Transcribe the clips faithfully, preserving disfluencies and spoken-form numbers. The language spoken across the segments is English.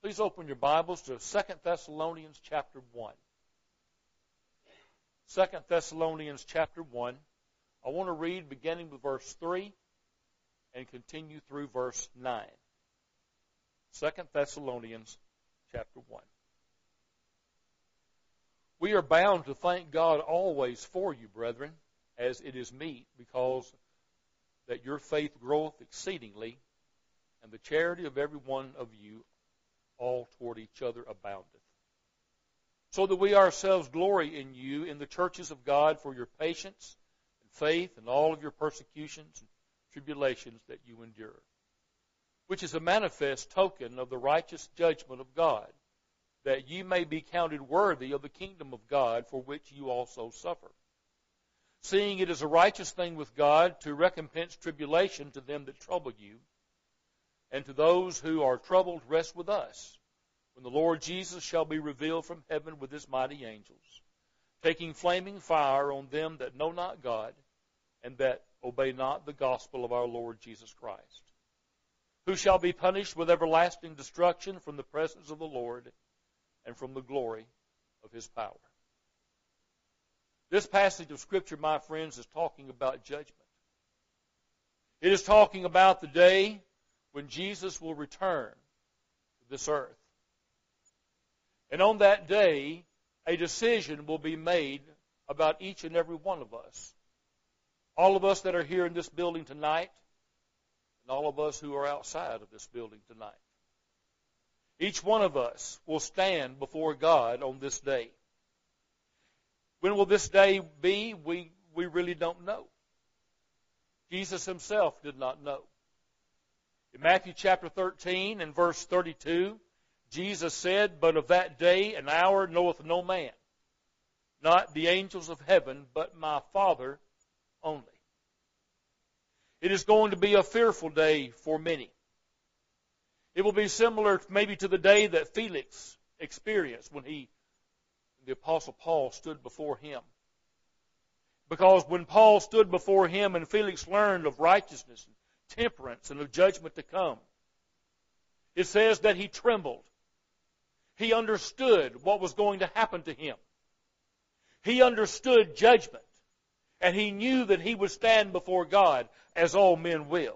Please open your Bibles to Second Thessalonians chapter one. Second Thessalonians chapter one. I want to read beginning with verse three and continue through verse nine. Second Thessalonians chapter one. We are bound to thank God always for you, brethren, as it is meet, because that your faith groweth exceedingly, and the charity of every one of you all toward each other aboundeth. So that we ourselves glory in you in the churches of God for your patience and faith and all of your persecutions and tribulations that you endure, which is a manifest token of the righteous judgment of God, that ye may be counted worthy of the kingdom of God, for which you also suffer. Seeing it is a righteous thing with God to recompense tribulation to them that trouble you, and to those who are troubled rest with us, when the Lord Jesus shall be revealed from heaven with his mighty angels, taking flaming fire on them that know not God, and that obey not the gospel of our Lord Jesus Christ, who shall be punished with everlasting destruction from the presence of the Lord and from the glory of his power. This passage of Scripture, my friends, is talking about judgment. It is talking about the day when Jesus will return to this earth. And on that day, a decision will be made about each and every one of us. All of us that are here in this building tonight, and all of us who are outside of this building tonight. Each one of us will stand before God on this day. When will this day be? We, we really don't know. Jesus himself did not know. In Matthew chapter thirteen and verse thirty-two, Jesus said, "But of that day and hour knoweth no man, not the angels of heaven, but my Father only." It is going to be a fearful day for many. It will be similar maybe to the day that Felix experienced when he, the Apostle Paul, stood before him. Because when Paul stood before him and Felix learned of righteousness, temperance, and of judgment to come, it says that he trembled. He understood what was going to happen to him. He understood judgment. And he knew that he would stand before God, as all men will.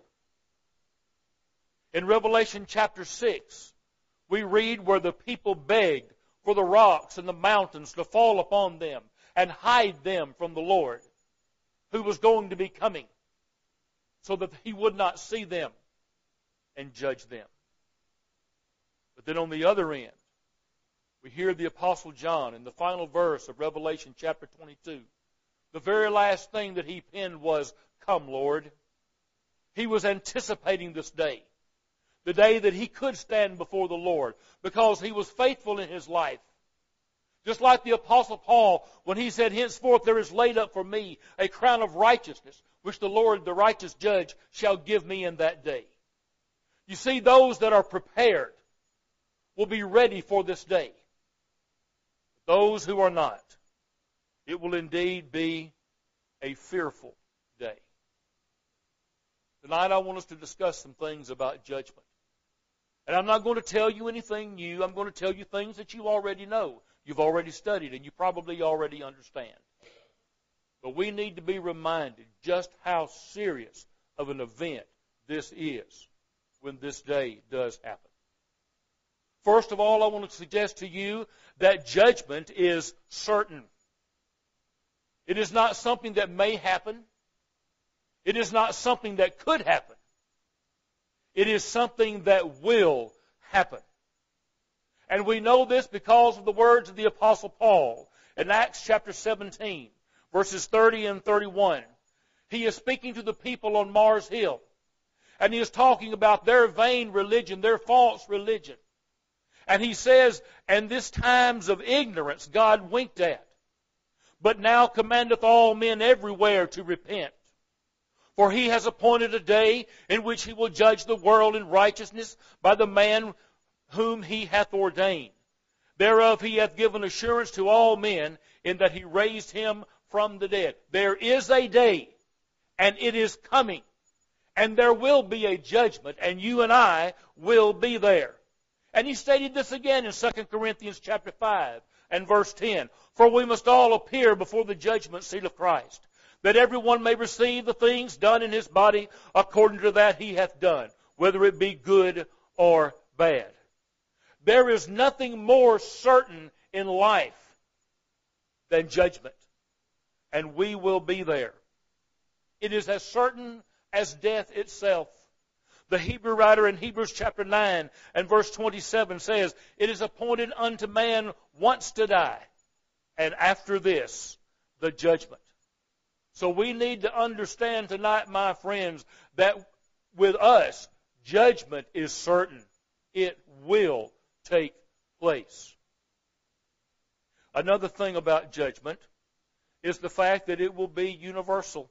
In Revelation chapter six, we read where the people begged for the rocks and the mountains to fall upon them and hide them from the Lord, who was going to be coming, so that he would not see them and judge them. But then on the other end, we hear the Apostle John in the final verse of Revelation chapter twenty-two. The very last thing that he penned was, "Come, Lord." He was anticipating this day, the day that he could stand before the Lord, because he was faithful in his life. Just like the Apostle Paul, when he said, "Henceforth there is laid up for me a crown of righteousness, which the Lord, the righteous judge, shall give me in that day." You see, those that are prepared will be ready for this day. Those who are not, it will indeed be a fearful day. Tonight I want us to discuss some things about judgment. And I'm not going to tell you anything new. I'm going to tell you things that you already know. You've already studied and you probably already understand. But we need to be reminded just how serious of an event this is when this day does happen. First of all, I want to suggest to you that judgment is certain. It is not something that may happen. It is not something that could happen. It is something that will happen. And we know this because of the words of the Apostle Paul in Acts chapter seventeen, verses thirty and thirty-one. He is speaking to the people on Mars Hill. And he is talking about their vain religion, their false religion. And he says, "And this times of ignorance God winked at, but now commandeth all men everywhere to repent. For he has appointed a day in which he will judge the world in righteousness by the man whom he hath ordained. Thereof he hath given assurance to all men, in that he raised him from the dead." There is a day, and it is coming. And there will be a judgment, and you and I will be there. And he stated this again in Second Corinthians chapter five and verse ten. For we must all appear before the judgment seat of Christ, that everyone may receive the things done in his body according to that he hath done, whether it be good or bad. There is nothing more certain in life than judgment. And we will be there. It is as certain as death itself. The Hebrew writer in Hebrews chapter nine and verse twenty-seven says, it is appointed unto man once to die, and after this, the judgment. So we need to understand tonight, my friends, that with us, judgment is certain. It will take place. Another thing about judgment is the fact that it will be universal.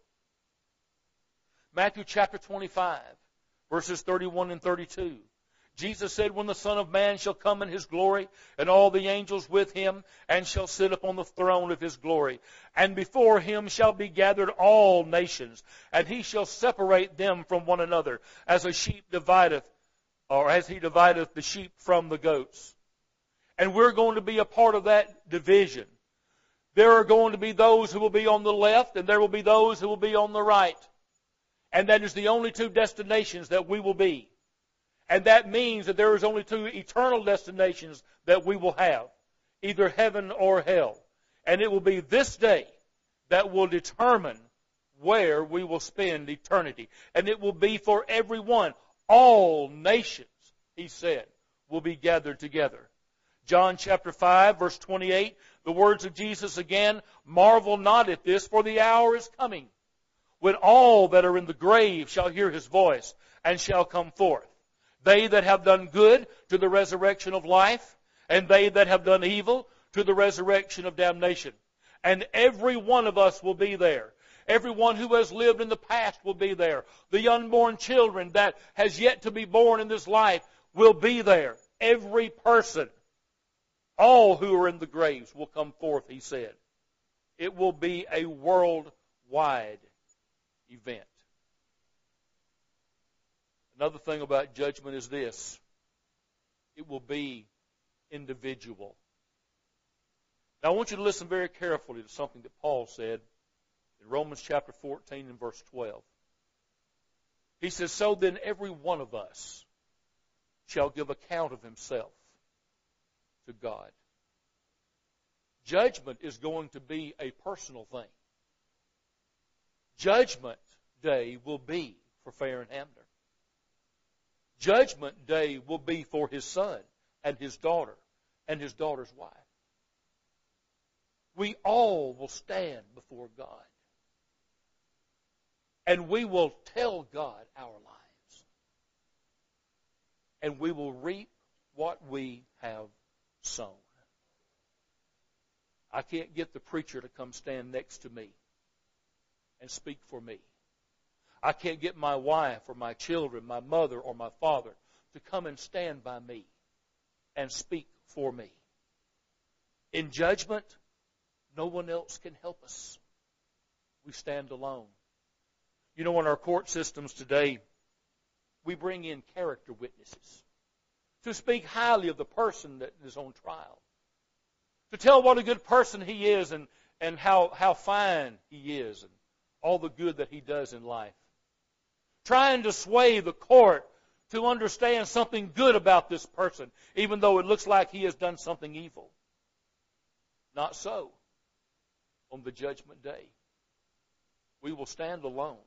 Matthew chapter twenty-five, verses thirty-one and thirty-two. Jesus said, when the Son of Man shall come in his glory, and all the angels with him, and shall sit upon the throne of his glory, and before him shall be gathered all nations, and he shall separate them from one another, as a sheep divideth, or as he divideth the sheep from the goats. And we're going to be a part of that division. There are going to be those who will be on the left, and there will be those who will be on the right. And that is the only two destinations that we will be. And that means that there is only two eternal destinations that we will have, either heaven or hell. And it will be this day that will determine where we will spend eternity. And it will be for everyone. All nations, he said, will be gathered together. John chapter five, verse twenty-eight, the words of Jesus again, marvel not at this, for the hour is coming, when all that are in the grave shall hear his voice, and shall come forth. They that have done good to the resurrection of life, and they that have done evil to the resurrection of damnation. And every one of us will be there. Everyone who has lived in the past will be there. The unborn children that has yet to be born in this life will be there. Every person, all who are in the graves will come forth, he said. It will be a worldwide event. Another thing about judgment is this. It will be individual. Now I want you to listen very carefully to something that Paul said in Romans chapter fourteen and verse twelve. He says, so then every one of us shall give account of himself to God. Judgment is going to be a personal thing. Judgment day will be for Farron Hamner. Judgment day will be for his son and his daughter and his daughter's wife. We all will stand before God. And we will tell God our lives. And we will reap what we have sown. I can't get the preacher to come stand next to me and speak for me. I can't get my wife or my children, my mother or my father to come and stand by me and speak for me. In judgment, no one else can help us. We stand alone. You know, in our court systems today, we bring in character witnesses to speak highly of the person that is on trial, to tell what a good person he is and, and how, how fine he is and all the good that he does in life. Trying to sway the court to understand something good about this person, even though it looks like he has done something evil. Not so. On the judgment day, we will stand alone.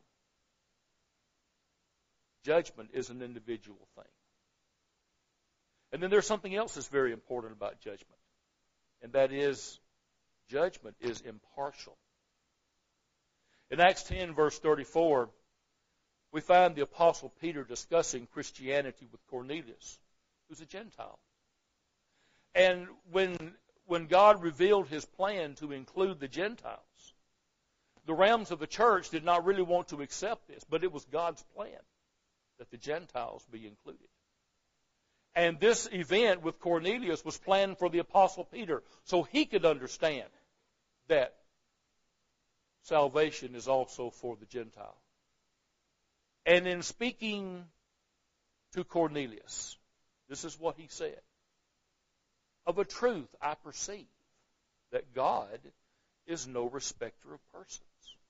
Judgment is an individual thing. And then there's something else that's very important about judgment, and that is judgment is impartial. In Acts ten, verse thirty-four, we find the Apostle Peter discussing Christianity with Cornelius, who's a Gentile. And when, when God revealed his plan to include the Gentiles, the realms of the church did not really want to accept this, but it was God's plan that the Gentiles be included. And this event with Cornelius was planned for the Apostle Peter so he could understand that salvation is also for the Gentile. And in speaking to Cornelius, This is what he said. Of a truth I perceive that God is no respecter of persons.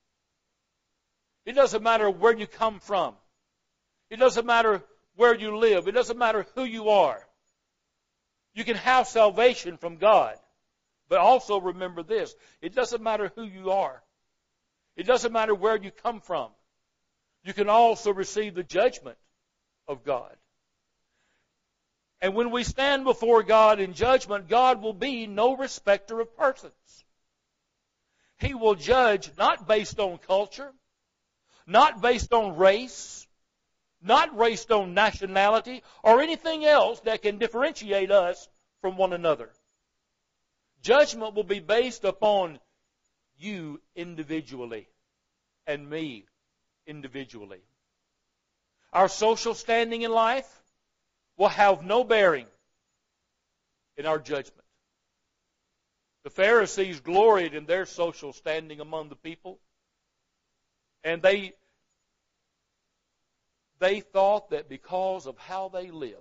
It doesn't matter where you come from. It doesn't matter where you live. It doesn't matter who you are. You can have salvation from God. But also remember this. It doesn't matter who you are. It doesn't matter where you come from. You can also receive the judgment of God. And when we stand before God in judgment, God will be no respecter of persons. He will judge not based on culture, not based on race, not based on nationality, or anything else that can differentiate us from one another. Judgment will be based upon you individually and me individually. Our social standing in life will have no bearing in our judgment. The Pharisees gloried in their social standing among the people, and they they thought that because of how they lived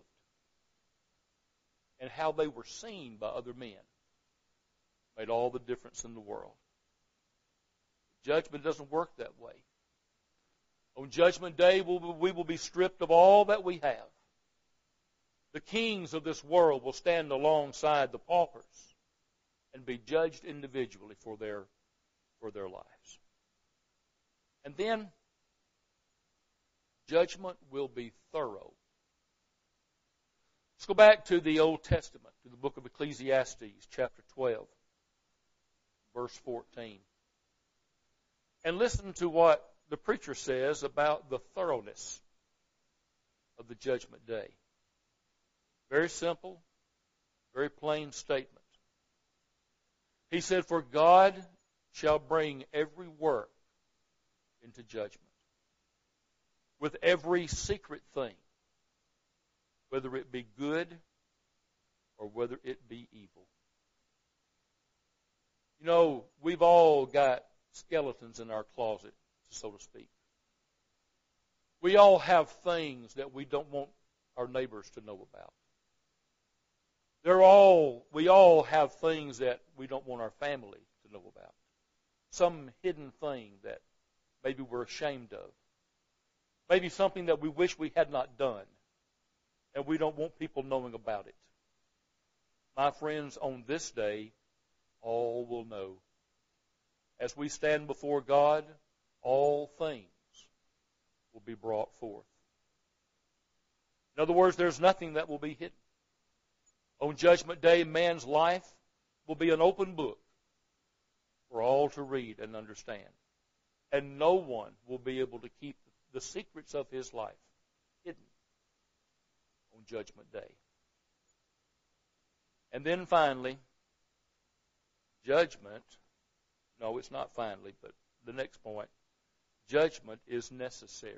and how they were seen by other men made all the difference in the world. Judgment doesn't work that way. On Judgment Day, we will be stripped of all that we have. The kings of this world will stand alongside the paupers and be judged individually for their, for their lives. And then, judgment will be thorough. Let's go back to the Old Testament, to the book of Ecclesiastes, chapter twelve, verse fourteen. And listen to what the preacher says about the thoroughness of the judgment day. Very simple, very plain statement. He said, "For God shall bring every work into judgment, with every secret thing, whether it be good or whether it be evil." You know, we've all got skeletons in our closet, so to speak. We all have things that we don't want our neighbors to know about. They're all, we all have things that we don't want our family to know about. Some hidden thing that maybe we're ashamed of. Maybe something that we wish we had not done, and we don't want people knowing about it. My friends, on this day, all will know. As we stand before God, all things will be brought forth. In other words, there's nothing that will be hidden. On Judgment Day, man's life will be an open book for all to read and understand. And no one will be able to keep the secrets of his life hidden on Judgment Day. And then finally, judgment, no, it's not finally, but the next point, judgment is necessary.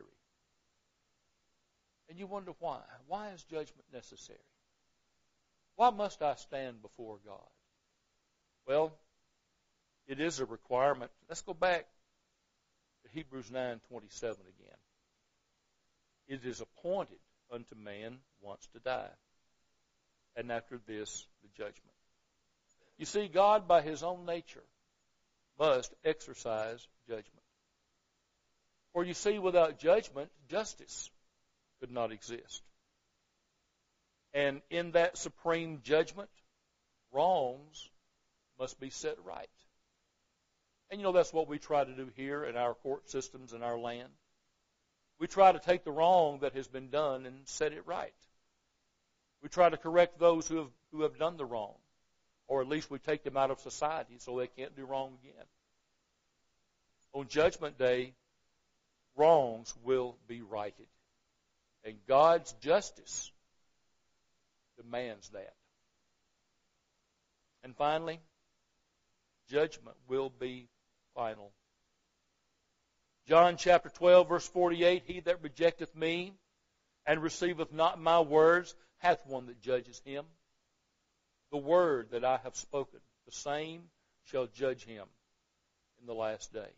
And you wonder why. Why is judgment necessary? Why must I stand before God? Well, it is a requirement. Let's go back to Hebrews nine twenty-seven again. It is appointed unto man once to die, and after this the judgment. You see, God by his own nature must exercise judgment. For you see, without judgment, justice could not exist. And in that supreme judgment, wrongs must be set right. And you know, that's what we try to do here in our court systems in our land. We try to take the wrong that has been done and set it right. We try to correct those who have, who have done the wrong. Or at least we take them out of society so they can't do wrong again. On Judgment Day, wrongs will be righted. And God's justice demands that. And finally, judgment will be final. John chapter twelve, verse forty-eight, "He that rejecteth me and receiveth not my words hath one that judges him. The word that I have spoken, the same shall judge him in the last day."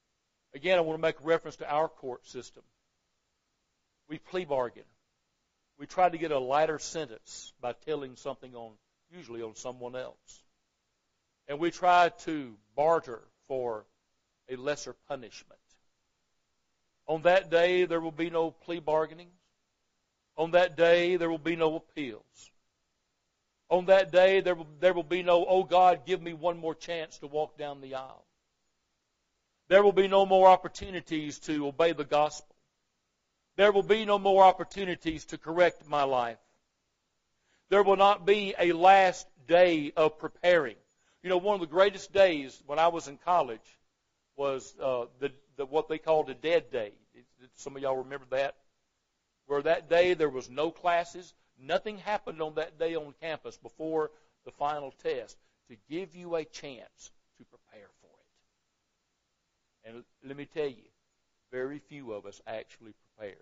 Again, I want to make reference to our court system. We plea bargain. we try to get a lighter sentence by telling something on, usually on someone else. And we try to barter for a lesser punishment. On that day, there will be no plea bargaining. On that day, there will be no appeals. On that day, there will, there will be no, oh God, give me one more chance to walk down the aisle. There will be no more opportunities to obey the gospel. There will be no more opportunities to correct my life. There will not be a last day of preparing. You know, one of the greatest days when I was in college was uh, the, the what they called a dead day. Some of y'all remember that? Where that day there was no classes. Nothing happened on that day on campus before the final test to give you a chance to prepare for it. And let me tell you, very few of us actually prepared.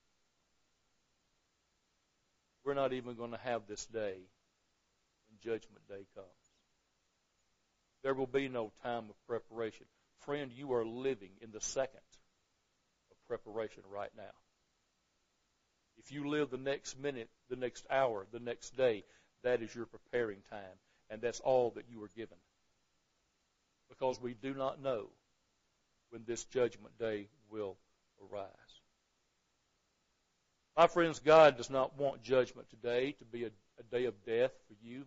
We're not even going to have this day when Judgment Day comes. There will be no time of preparation. Friend, you are living in the second of preparation right now. If you live the next minute, the next hour, the next day, that is your preparing time. And that's all that you are given. Because we do not know when this judgment day will arise. My friends, God does not want judgment today to be a, a day of death for you.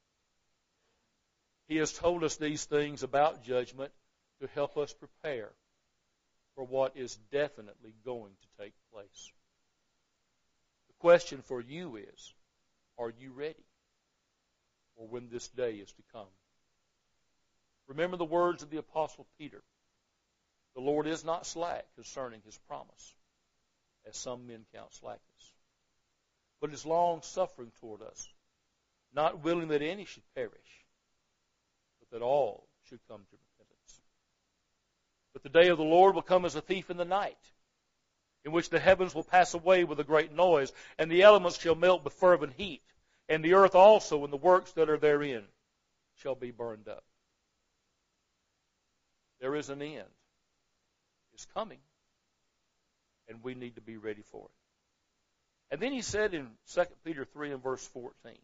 He has told us these things about judgment to help us prepare for what is definitely going to take place. The question for you is, are you ready for when this day is to come? Remember the words of the Apostle Peter. The Lord is not slack concerning His promise, as some men count slackness, but is long-suffering toward us, not willing that any should perish, but that all should come to repentance. But the day of the Lord will come as a thief in the night, in which the heavens will pass away with a great noise, and the elements shall melt with fervent heat, and the earth also and the works that are therein shall be burned up. There is an end. It's coming, and we need to be ready for it. And then he said in Second Peter three and verse fourteen,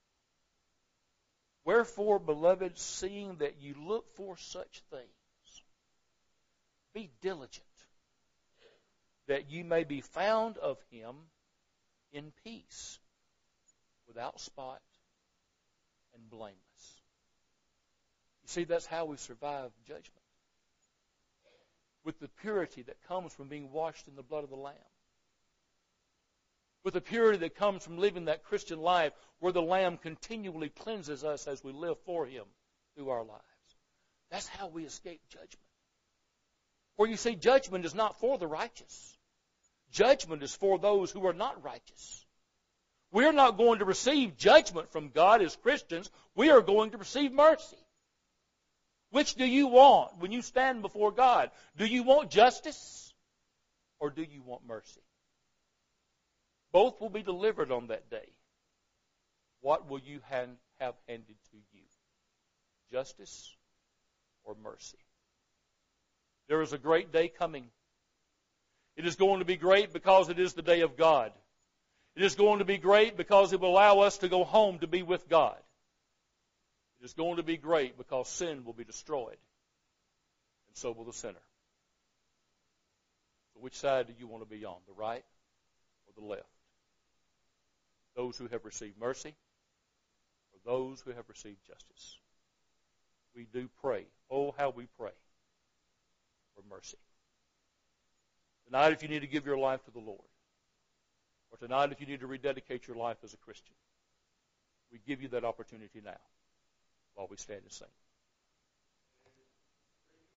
wherefore, beloved, seeing that you look for such things, be diligent, that you may be found of Him in peace, without spot and blameless. You see, that's how we survive judgment. With the purity that comes from being washed in the blood of the Lamb. With the purity that comes from living that Christian life where the Lamb continually cleanses us as we live for Him through our lives. That's how we escape judgment. For you see, judgment is not for the righteous. Judgment is for those who are not righteous. We're not going to receive judgment from God as Christians. We are going to receive mercy. Which do you want when you stand before God? Do you want justice or do you want mercy? Both will be delivered on that day. What will you have handed to you? Justice or mercy? There is a great day coming. It is going to be great because it is the day of God. It is going to be great because it will allow us to go home to be with God. It is going to be great because sin will be destroyed, and so will the sinner. So which side do you want to be on, the right or the left? Those who have received mercy or those who have received justice? We do pray. Oh, how we pray for mercy. Tonight, if you need to give your life to the Lord, or tonight, if you need to rededicate your life as a Christian, we give you that opportunity now while we stand and sing.